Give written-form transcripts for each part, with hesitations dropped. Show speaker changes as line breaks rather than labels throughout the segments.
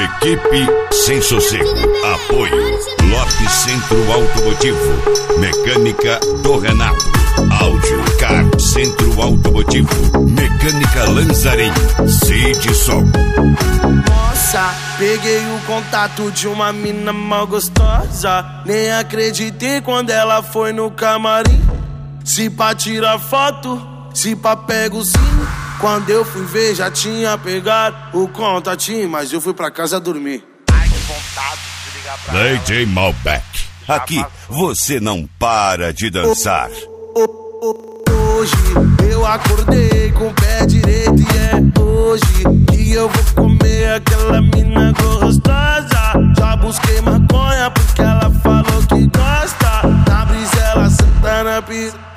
Equipe Sem Sossego. Apoio Lopes Centro Automotivo. Mecânica do Renato. Áudio Car Centro Automotivo. Mecânica Lanzarim. Cid Som.
Nossa, peguei o contato de uma mina mal gostosa. Nem acreditei quando ela foi no camarim. Se pá tira foto, se pá pega o sino. Quando eu fui ver já tinha pegado o contatinho, mas eu fui pra casa dormir.
Ai, que vontade de ligar pra ela.
DJ Malbec. Aqui você não para de dançar.
Hoje eu acordei com o pé direito e é hoje que eu vou comer aquela mina gostosa. Já busquei maconha porque ela falou que gosta. Na brisa ela senta na piroca.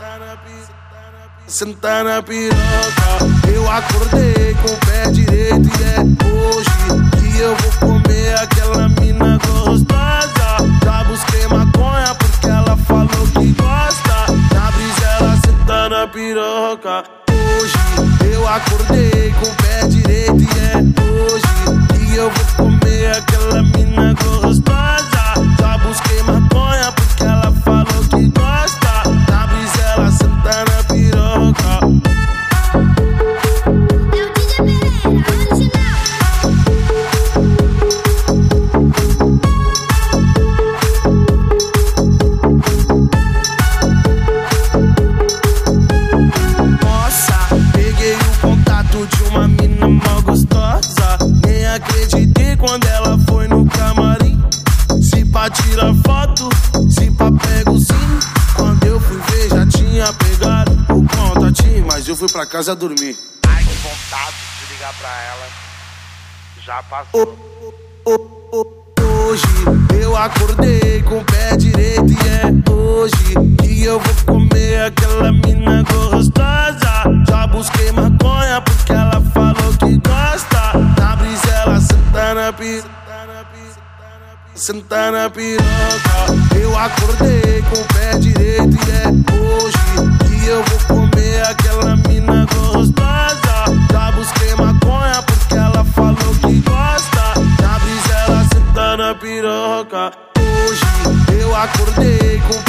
Senta na piroca. Eu acordei com o pé direito e é hoje que eu vou comer aquela mina gostosa. Já busquei maconha porque ela falou que gosta. Na brisa ela senta na piroca. Hoje eu acordei com o pé direito e é hoje que eu vou comer aquela mina gostosa. Já busquei maconha porque ela falou que gosta. Na brisa ela senta na piroca. De uma mina mal gostosa. Nem acreditei quando ela foi no camarim. Se pá tira foto, se pá pega o sino. Quando eu fui ver já tinha pegado o contatinho, mas eu fui pra casa dormir.
Ai, que vontade de ligar pra ela. Já passou.
Hoje eu acordei com o pé direito e é hoje que eu vou comer aquela mina gostosa. Já busquei maconha porque ela falou que gosta. Na brisa ela senta na piroca. Senta na piroca. Eu acordei com o pé direito e é hoje que eu vou comer aquela mina gostosa. Já busquei maconha porque ela falou que gosta. Na brisa ela senta na piroca. Hoje eu acordei com